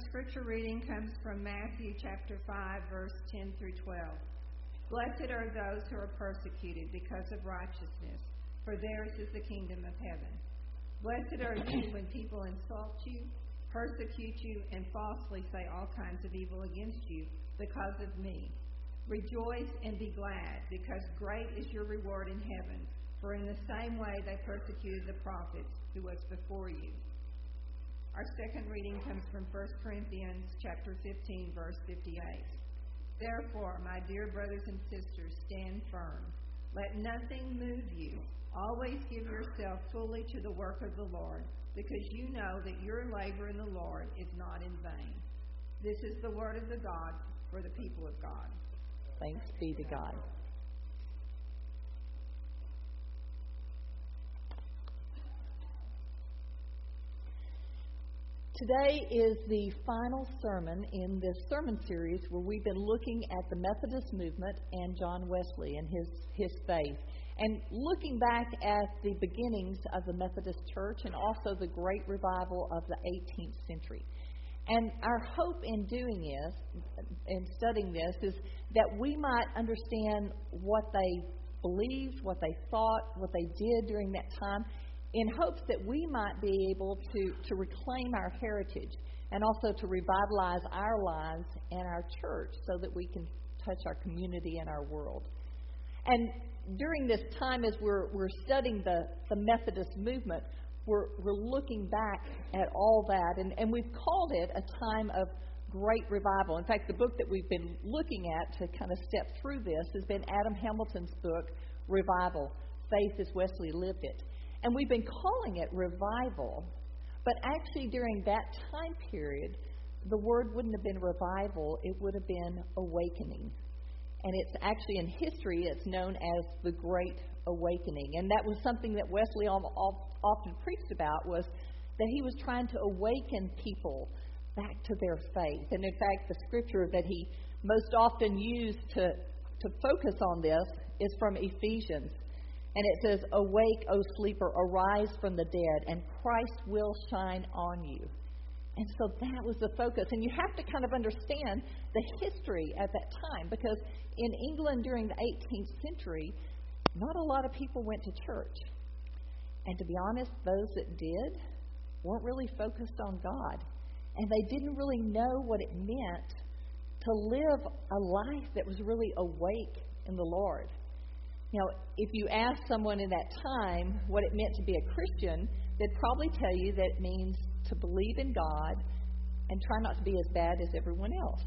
scripture reading comes from Matthew chapter 5, verse 10 through 12. Blessed are those who are persecuted because of righteousness, for theirs is the kingdom of heaven. Blessed are you when people insult you, persecute you, and falsely say all kinds of evil against you because of me. Rejoice and be glad, because great is your reward in heaven, for in the same way they persecuted the prophets who was before you. Our second reading comes from 1 Corinthians chapter 15, verse 58. Therefore, my dear brothers and sisters, stand firm. Let nothing move you. Always give yourself fully to the work of the Lord, because you know that your labor in the Lord is not in vain. This is the word of the God for the people of God. Thanks be to God. Today is the final sermon in this sermon series where we've been looking at the Methodist movement and John Wesley and his faith, and looking back at the beginnings of the Methodist Church and also the great revival of the 18th century. And our hope in doing this, in studying this, is that we might understand what they believed, what they thought, what they did during that time, in hopes that we might be able to reclaim our heritage and also to revitalize our lives and our church so that we can touch our community and our world. And during this time, as we're studying the Methodist movement, we're looking back at all that, and we've called it a time of great revival. In fact, the book that we've been looking at to kind of step through this has been Adam Hamilton's book, Revival, Faith as Wesley Lived It. And we've been calling it revival, but actually during that time period, the word wouldn't have been revival, it would have been awakening. And it's actually in history, it's known as the Great Awakening. And that was something that Wesley often preached about, was that he was trying to awaken people back to their faith. And in fact, the scripture that he most often used to focus on this is from Ephesians. And it says, "Awake, O sleeper, arise from the dead, and Christ will shine on you." And so that was the focus. And you have to kind of understand the history at that time, because in England during the 18th century, not a lot of people went to church. And to be honest, those that did weren't really focused on God. And they didn't really know what it meant to live a life that was really awake in the Lord. You know, if you ask someone in that time what it meant to be a Christian, they'd probably tell you that it means to believe in God and try not to be as bad as everyone else.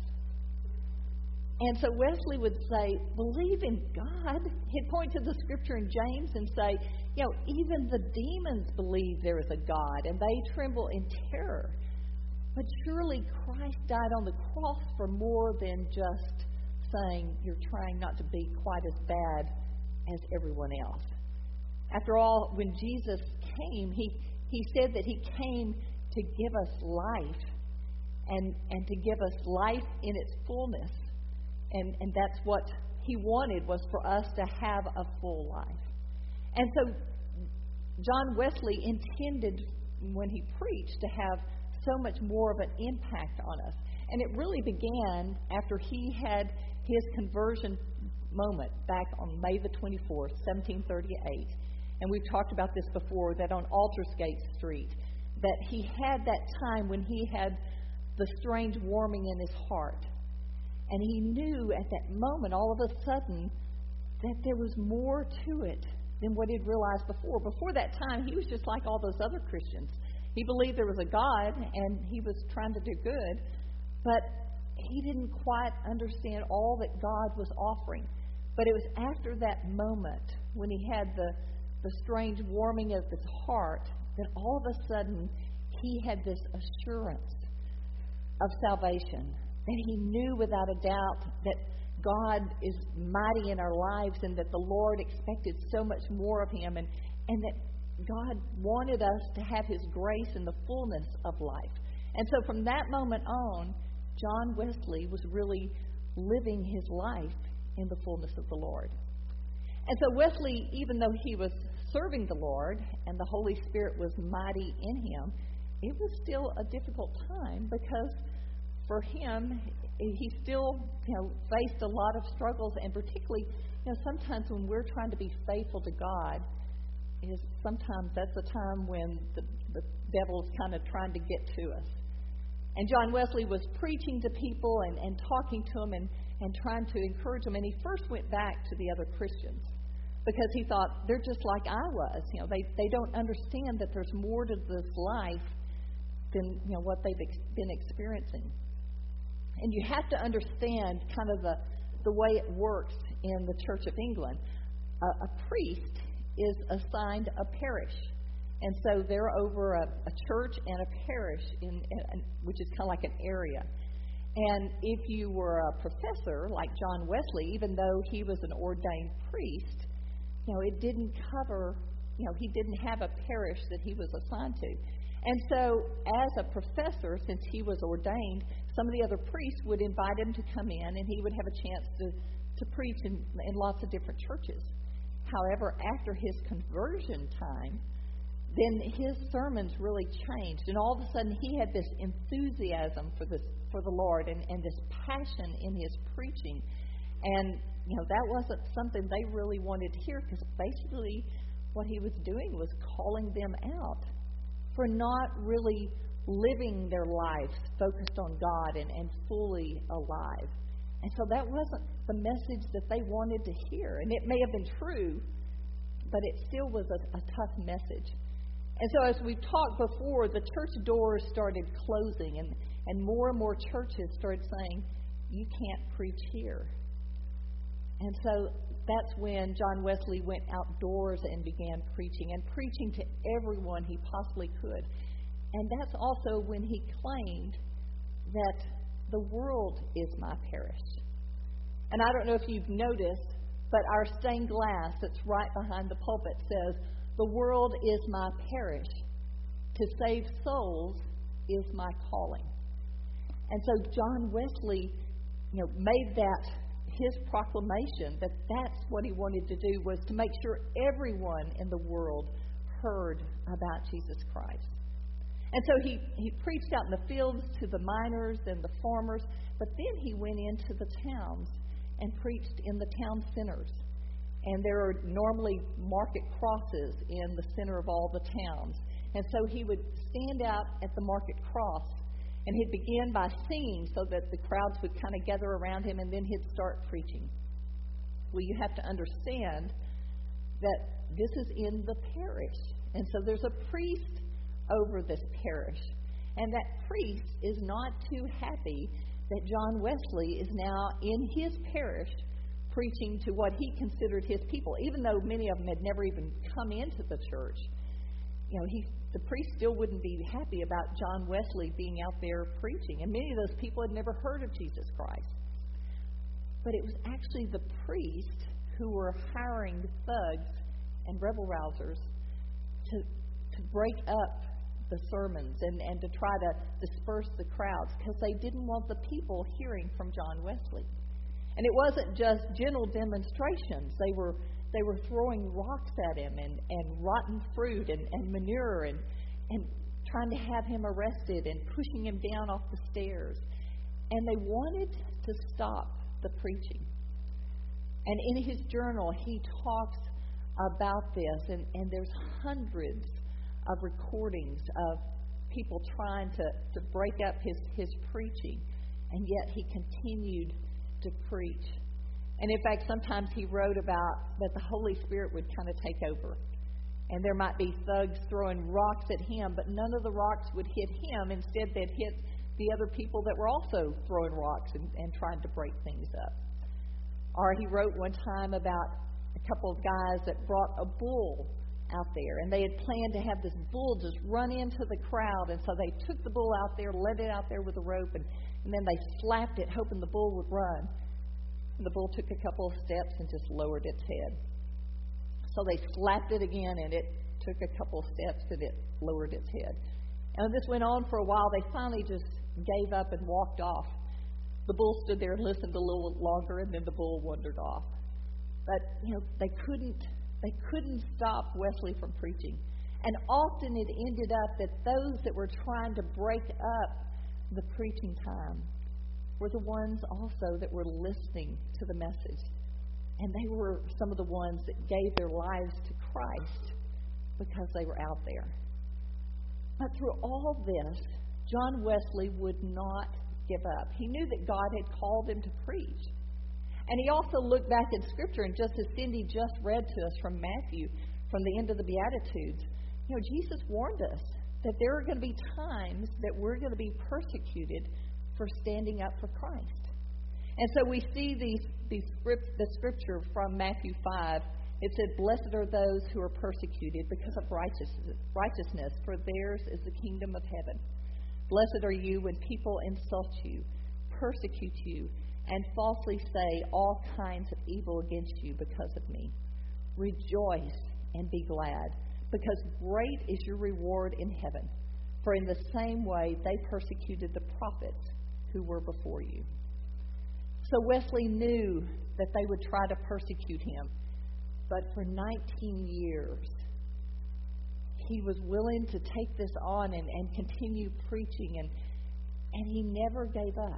And so Wesley would say, believe in God. He'd point to the scripture in James and say, you know, even the demons believe there is a God, and they tremble in terror. But surely Christ died on the cross for more than just saying you're trying not to be quite as bad as everyone else. After all, when Jesus came, he said that he came to give us life and to give us life in its fullness. And that's what he wanted, was for us to have a full life. And so John Wesley intended, when he preached, to have so much more of an impact on us. And it really began after he had his conversion moment back on May the 24th, 1738. And we've talked about this before, that on Aldersgate Street, that he had that time when he had the strange warming in his heart. And he knew at that moment, all of a sudden, that there was more to it than what he'd realized before. Before that time, he was just like all those other Christians. He believed there was a God, and he was trying to do good, but he didn't quite understand all that God was offering. But it was after that moment, when he had the strange warming of his heart, that all of a sudden he had this assurance of salvation, that he knew without a doubt that God is mighty in our lives, and that the Lord expected so much more of him, and that God wanted us to have his grace in the fullness of life. And so from that moment on, John Wesley was really living his life in the fullness of the Lord. And so Wesley, even though he was serving the Lord and the Holy Spirit was mighty in him, it was still a difficult time, because for him, he still, faced a lot of struggles, and particularly, sometimes when we're trying to be faithful to God, sometimes that's a time when the devil is kind of trying to get to us. And John Wesley was preaching to people and talking to them and trying to encourage them. And he first went back to the other Christians because he thought, they're just like I was. They don't understand that there's more to this life than what they've been experiencing. And you have to understand kind of the way it works in the Church of England. A priest is assigned a parish. And so they're over a church and a parish, which is kind of like an area. And if you were a professor, like John Wesley, even though he was an ordained priest, it didn't cover, he didn't have a parish that he was assigned to. And so as a professor, since he was ordained, some of the other priests would invite him to come in, and he would have a chance to preach in lots of different churches. However, after his conversion time, then his sermons really changed, and all of a sudden he had this enthusiasm for the Lord and this passion in his preaching. And that wasn't something they really wanted to hear, because basically what he was doing was calling them out for not really living their lives focused on God and fully alive. And so that wasn't the message that they wanted to hear. And it may have been true, but it still was a tough message. And so as we've talked before, the church doors started closing, and more churches started saying, you can't preach here. And so that's when John Wesley went outdoors and began preaching to everyone he possibly could. And that's also when he claimed that the world is my parish. And I don't know if you've noticed, but our stained glass that's right behind the pulpit says, the world is my parish. To save souls is my calling. And so John Wesley, made that his proclamation that that's what he wanted to do, was to make sure everyone in the world heard about Jesus Christ. And so he preached out in the fields to the miners and the farmers, but then he went into the towns and preached in the town centers. And there are normally market crosses in the center of all the towns. And so he would stand out at the market cross, and he'd begin by singing so that the crowds would kind of gather around him, and then he'd start preaching. Well, you have to understand that this is in the parish. And so there's a priest over this parish. And that priest is not too happy that John Wesley is now in his parish preaching to what he considered his people, even though many of them had never even come into the church. The priest still wouldn't be happy about John Wesley being out there preaching, and many of those people had never heard of Jesus Christ. But it was actually the priests who were hiring thugs and rebel rousers to break up the sermons and to try to disperse the crowds, because they didn't want the people hearing from John Wesley. And it wasn't just gentle demonstrations. They were throwing rocks at him and rotten fruit and manure and trying to have him arrested and pushing him down off the stairs. And they wanted to stop the preaching. And in his journal, he talks about this, and there's hundreds of recordings of people trying to break up his preaching, and yet he continued to preach. And in fact, sometimes he wrote about that the Holy Spirit would kind of take over, and there might be thugs throwing rocks at him, but none of the rocks would hit him. Instead, they'd hit the other people that were also throwing rocks and trying to break things up. Or he wrote one time about a couple of guys that brought a bull out there, and they had planned to have this bull just run into the crowd, and so they took the bull out there, led it out there with a rope, and then they slapped it, hoping the bull would run. And the bull took a couple of steps and just lowered its head. So they slapped it again, and it took a couple of steps and it lowered its head. And this went on for a while. They finally just gave up and walked off. The bull stood there and listened a little longer, and then the bull wandered off. But they couldn't stop Wesley from preaching. And often it ended up that those that were trying to break up the preaching time were the ones also that were listening to the message. And they were some of the ones that gave their lives to Christ because they were out there. But through all this, John Wesley would not give up. He knew that God had called him to preach. And he also looked back in Scripture, and just as Cindy just read to us from Matthew, from the end of the Beatitudes, Jesus warned us that there are going to be times that we're going to be persecuted for standing up for Christ. And so we see the Scripture from Matthew 5. It said, "Blessed are those who are persecuted because of righteousness, for theirs is the kingdom of heaven. Blessed are you when people insult you, persecute you, and falsely say all kinds of evil against you because of me. Rejoice and be glad, because great is your reward in heaven. For in the same way they persecuted the prophets who were before you." So Wesley knew that they would try to persecute him. But for 19 years, he was willing to take this on and continue preaching, and he never gave up.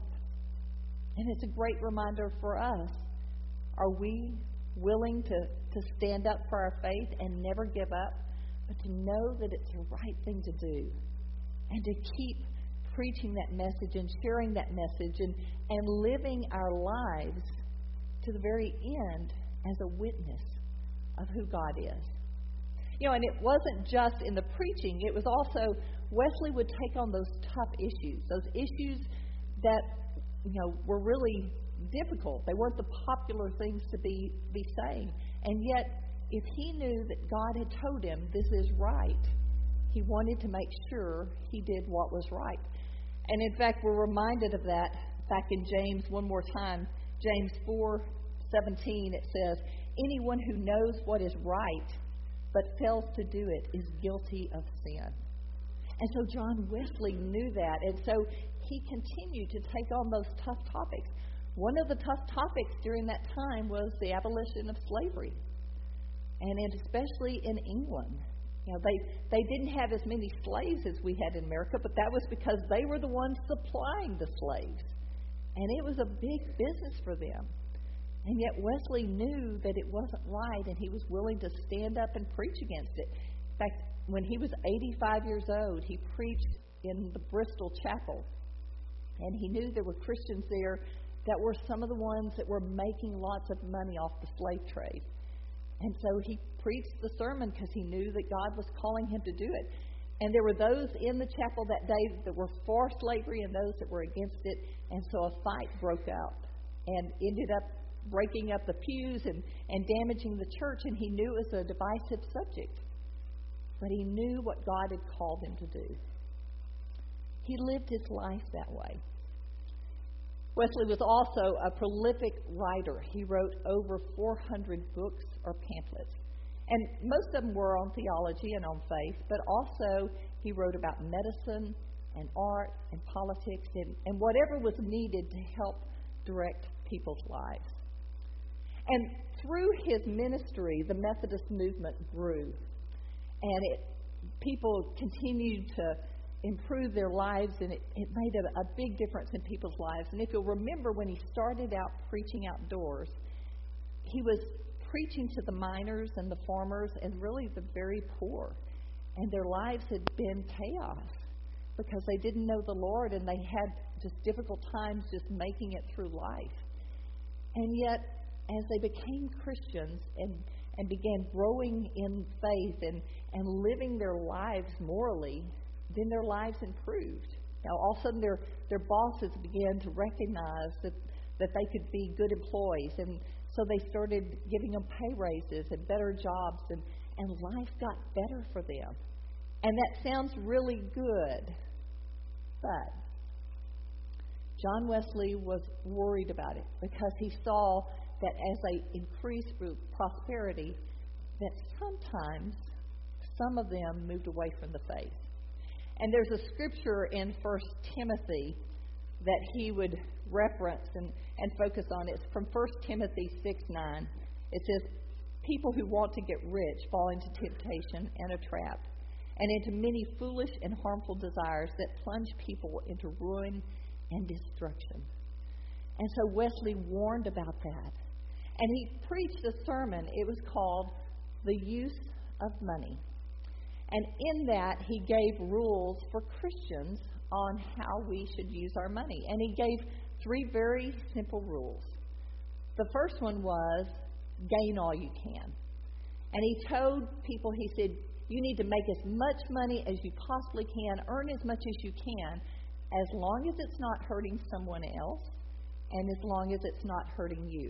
And it's a great reminder for us. Are we willing to stand up for our faith and never give up, but to know that it's the right thing to do, and to keep preaching that message and sharing that message and living our lives to the very end as a witness of who God is? And it wasn't just in the preaching, it was also Wesley would take on those tough issues, those issues that were really difficult. They weren't the popular things to be saying. And yet, if he knew that God had told him this is right, he wanted to make sure he did what was right. And in fact, we're reminded of that back in James one more time. James 4:17, it says, "Anyone who knows what is right but fails to do it is guilty of sin." And so John Wesley knew that, and so he continued to take on those tough topics. One of the tough topics during that time was the abolition of slavery, and especially in England. They didn't have as many slaves as we had in America, but that was because they were the ones supplying the slaves. And it was a big business for them. And yet Wesley knew that it wasn't right, and he was willing to stand up and preach against it. In fact, when he was 85 years old, he preached in the Bristol Chapel. And he knew there were Christians there that were some of the ones that were making lots of money off the slave trade. And so he preached the sermon because he knew that God was calling him to do it. And there were those in the chapel that day that were for slavery and those that were against it. And so a fight broke out and ended up breaking up the pews and damaging the church. And he knew it was a divisive subject. But he knew what God had called him to do. He lived his life that way. Wesley was also a prolific writer. He wrote over 400 books or pamphlets. And most of them were on theology and on faith, but also he wrote about medicine and art and politics and whatever was needed to help direct people's lives. And through his ministry, the Methodist movement grew. And people continued to improve their lives, and it made a big difference in people's lives. And if you'll remember, when he started out preaching outdoors, he was preaching to the miners and the farmers and really the very poor. And their lives had been chaos because they didn't know the Lord, and they had just difficult times just making it through life. And yet, as they became Christians and began growing in faith and living their lives morally, then their lives improved. Now, all of a sudden, their bosses began to recognize that they could be good employees, and so they started giving them pay raises and better jobs, and life got better for them. And that sounds really good, but John Wesley was worried about it because he saw that as they increased prosperity, that sometimes some of them moved away from the faith. And there's a scripture in 1 Timothy that he would reference and focus on. It's from 1 Timothy 6:9. It says, "People who want to get rich fall into temptation and a trap, and into many foolish and harmful desires that plunge people into ruin and destruction." And so Wesley warned about that. And he preached a sermon. It was called The Use of Money. And in that, he gave rules for Christians on how we should use our money. And he gave 3 very simple rules. The first one was, gain all you can. And he told people, he said, you need to make as much money as you possibly can, earn as much as you can, as long as it's not hurting someone else, and as long as it's not hurting you.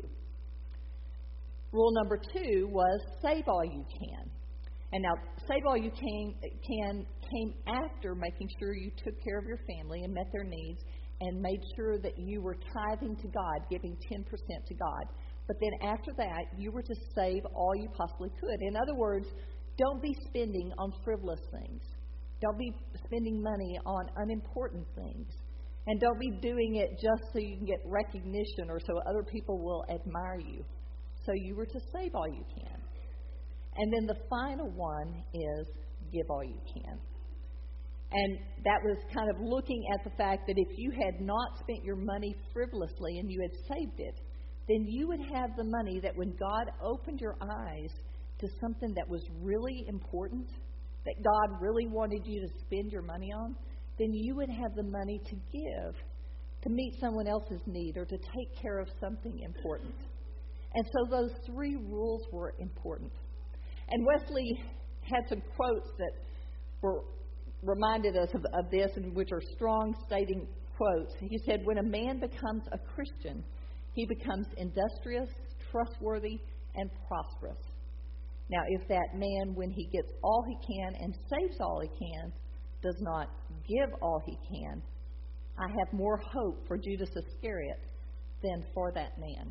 Rule number 2 was save all you can. And now, save all you can came after making sure you took care of your family and met their needs and made sure that you were tithing to God, giving 10% to God. But then after that, you were to save all you possibly could. In other words, don't be spending on frivolous things. Don't be spending money on unimportant things. And don't be doing it just so you can get recognition or so other people will admire you. So you were to save all you can. And then the final one is give all you can. And that was kind of looking at the fact that if you had not spent your money frivolously and you had saved it, then you would have the money that when God opened your eyes to something that was really important, that God really wanted you to spend your money on, then you would have the money to give, to meet someone else's need or to take care of something important. And so those 3 rules were important. And Wesley had some quotes that reminded us of this, and which are strong stating quotes. He said, when a man becomes a Christian, he becomes industrious, trustworthy, and prosperous. Now, if that man, when he gets all he can and saves all he can, does not give all he can, I have more hope for Judas Iscariot than for that man.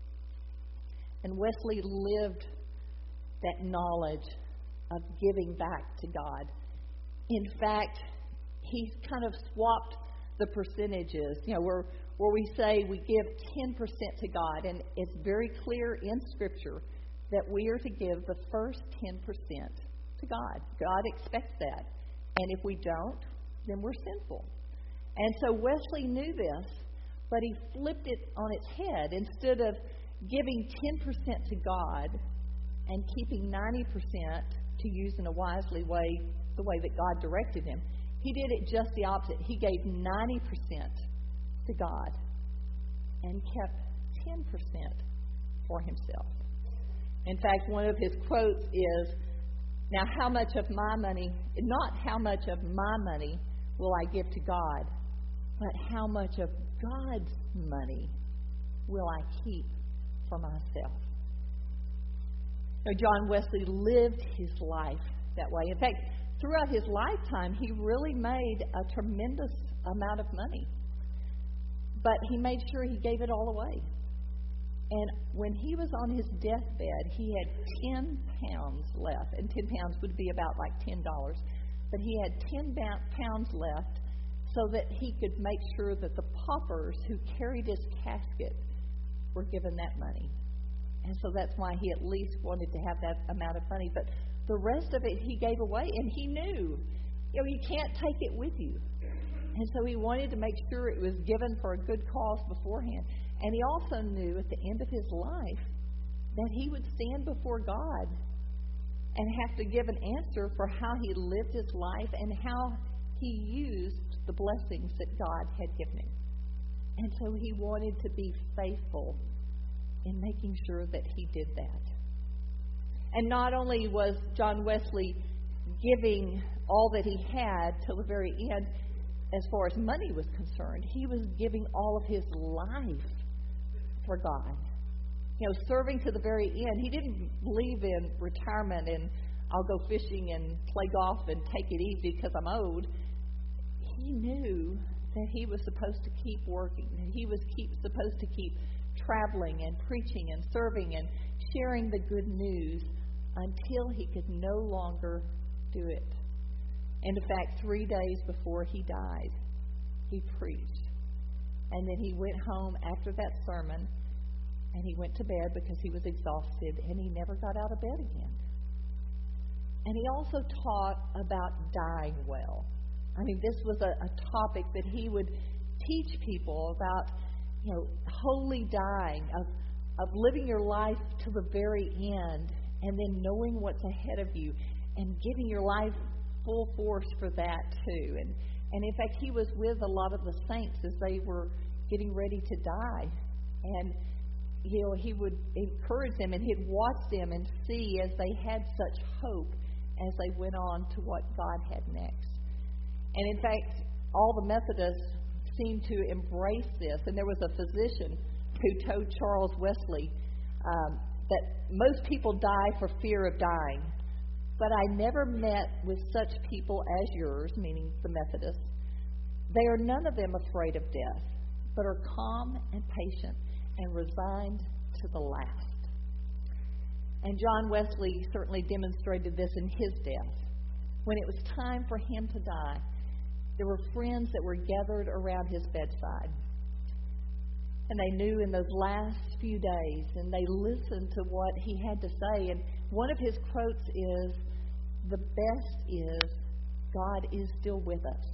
And Wesley lived that knowledge of giving back to God. In fact, he kind of swapped the percentages, where we say we give 10% to God, and it's very clear in Scripture that we are to give the first 10% to God. God expects that. And if we don't, then we're sinful. And so Wesley knew this, but he flipped it on its head. Instead of giving 10% to God and keeping 90% to use in a wisely way, the way that God directed him, he did it just the opposite. He gave 90% to God and kept 10% for himself. In fact, one of his quotes is, now how much of my money, not how much of my money will I give to God, but how much of God's money will I keep for myself? So John Wesley lived his life that way. In fact, throughout his lifetime, he really made a tremendous amount of money. But he made sure he gave it all away. And when he was on his deathbed, he had 10 pounds left. And 10 pounds would be about like $10. But he had 10 pounds left so that he could make sure that the paupers who carried his casket were given that money. And so that's why he at least wanted to have that amount of money. But the rest of it he gave away, and he knew, you can't take it with you. And so he wanted to make sure it was given for a good cause beforehand. And he also knew at the end of his life that he would stand before God and have to give an answer for how he lived his life and how he used the blessings that God had given him. And so he wanted to be faithful in making sure that he did that. And not only was John Wesley giving all that he had till the very end, as far as money was concerned, he was giving all of his life for God. Serving to the very end. He didn't believe in retirement and I'll go fishing and play golf and take it easy because I'm old. He knew that he was supposed to keep working, that he was supposed to keep traveling and preaching and serving and sharing the good news until he could no longer do it. And in fact, 3 days before he died, he preached. And then he went home after that sermon, and he went to bed because he was exhausted, and he never got out of bed again. And he also taught about dying well. I mean, this was a topic that he would teach people about wholly dying, of living your life to the very end, and then knowing what's ahead of you and giving your life full force for that too. And in fact, he was with a lot of the saints as they were getting ready to die. And he would encourage them, and he'd watch them and see as they had such hope as they went on to what God had next. And in fact, all the Methodists seemed to embrace this. And there was a physician who told Charles Wesley that most people die for fear of dying, but I never met with such people as yours, meaning the Methodists. They are none of them afraid of death, but are calm and patient and resigned to the last. And John Wesley certainly demonstrated this in his death. When it was time for him to die, there were friends that were gathered around his bedside. And they knew in those last few days, and they listened to what he had to say. And one of his quotes is, "The best is, God is still with us."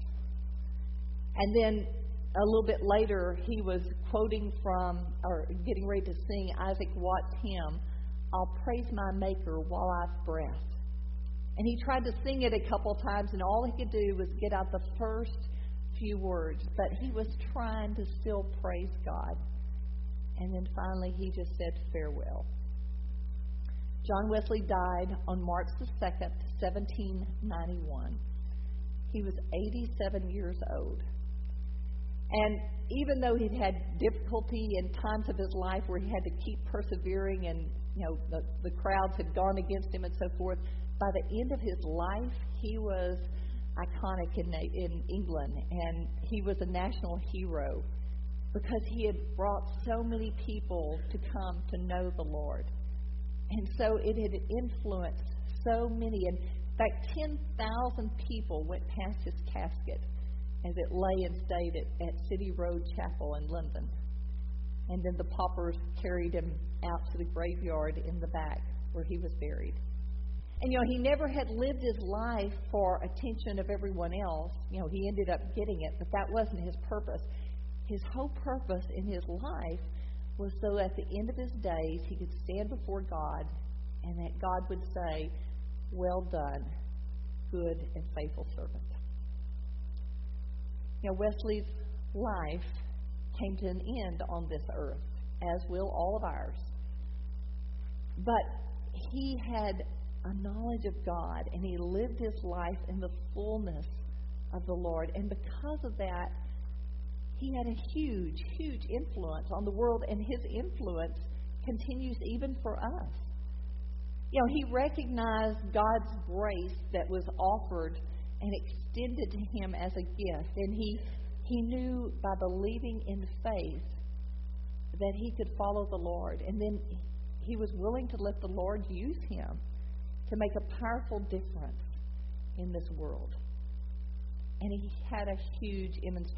And then a little bit later, he was quoting from, or getting ready to sing Isaac Watts' hymn, "I'll praise my Maker while I've breath." And he tried to sing it a couple times, and all he could do was get out the first few words. But he was trying to still praise God. And then finally, he just said farewell. John Wesley died on March the 2nd, 1791. He was 87 years old. And even though he'd had difficulty in times of his life where he had to keep persevering and, the crowds had gone against him and so forth, by the end of his life, he was iconic in England, and he was a national hero because he had brought so many people to come to know the Lord. And so it had influenced so many. In fact, 10,000 people went past his casket as it lay and stayed at City Road Chapel in London. And then the paupers carried him out to the graveyard in the back where he was buried. And, he never had lived his life for attention of everyone else. He ended up getting it, but that wasn't his purpose. His whole purpose in his life was so at the end of his days he could stand before God and that God would say, "Well done, good and faithful servant." Wesley's life came to an end on this earth, as will all of ours. But he had a knowledge of God, and he lived his life in the fullness of the Lord. And because of that, he had a huge, huge influence on the world, and his influence continues even for us. He recognized God's grace that was offered and extended to him as a gift. And he knew by believing in faith that he could follow the Lord. And then he was willing to let the Lord use him to make a powerful difference in this world. And he had a huge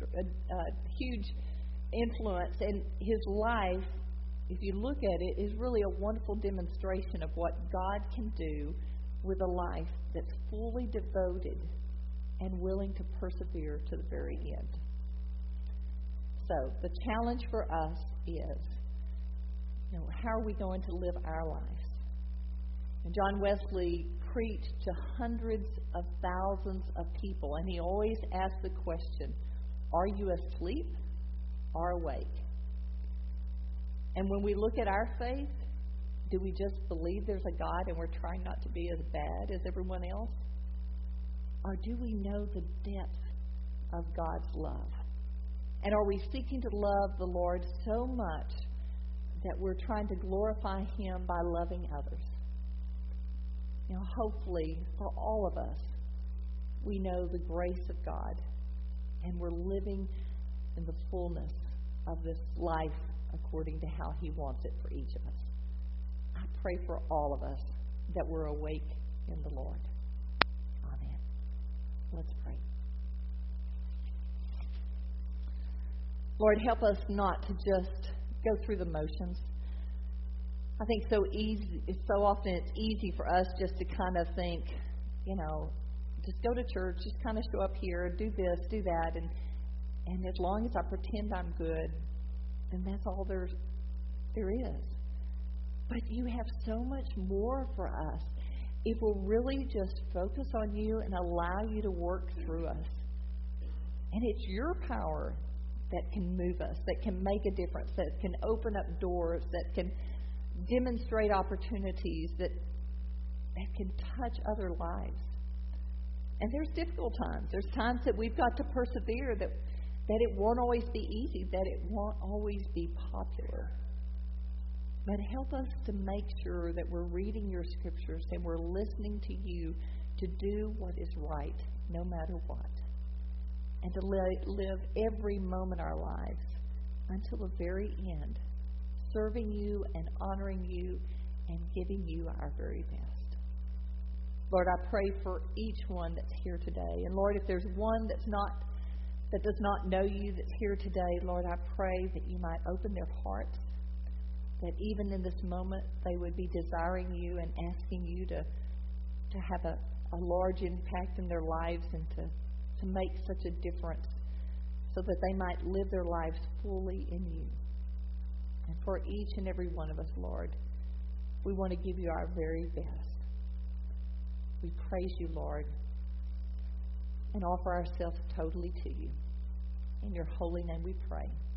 influence. And his life, if you look at it, is really a wonderful demonstration of what God can do with a life that's fully devoted and willing to persevere to the very end. So the challenge for us is, how are we going to live our lives? And John Wesley preached to hundreds of thousands of people, and he always asked the question, are you asleep or awake? And when we look at our faith, do we just believe there's a God and we're trying not to be as bad as everyone else? Or do we know the depth of God's love? And are we seeking to love the Lord so much that we're trying to glorify Him by loving others? Hopefully, for all of us, we know the grace of God, and we're living in the fullness of this life according to how He wants it for each of us. I pray for all of us that we're awake in the Lord. Amen. Let's pray. Lord, help us not to just go through the motions. I think so often it's easy for us just to kind of think, just go to church, just kind of show up here, do this, do that, and as long as I pretend I'm good, then that's all there is. But you have so much more for us if we'll really just focus on you and allow you to work through us. And it's your power that can move us, that can make a difference, that can open up doors, that can demonstrate opportunities, that can touch other lives. And there's difficult times. There's times that we've got to persevere, that it won't always be easy, that it won't always be popular. But help us to make sure that we're reading your scriptures and we're listening to you to do what is right, no matter what. And to live every moment of our lives until the very end, serving you and honoring you and giving you our very best. Lord, I pray for each one that's here today. And Lord, if there's one that does not know you that's here today, Lord, I pray that you might open their hearts, that even in this moment they would be desiring you and asking you to have a large impact in their lives and to make such a difference so that they might live their lives fully in you. And for each and every one of us, Lord, we want to give you our very best. We praise you, Lord, and offer ourselves totally to you. In your holy name we pray.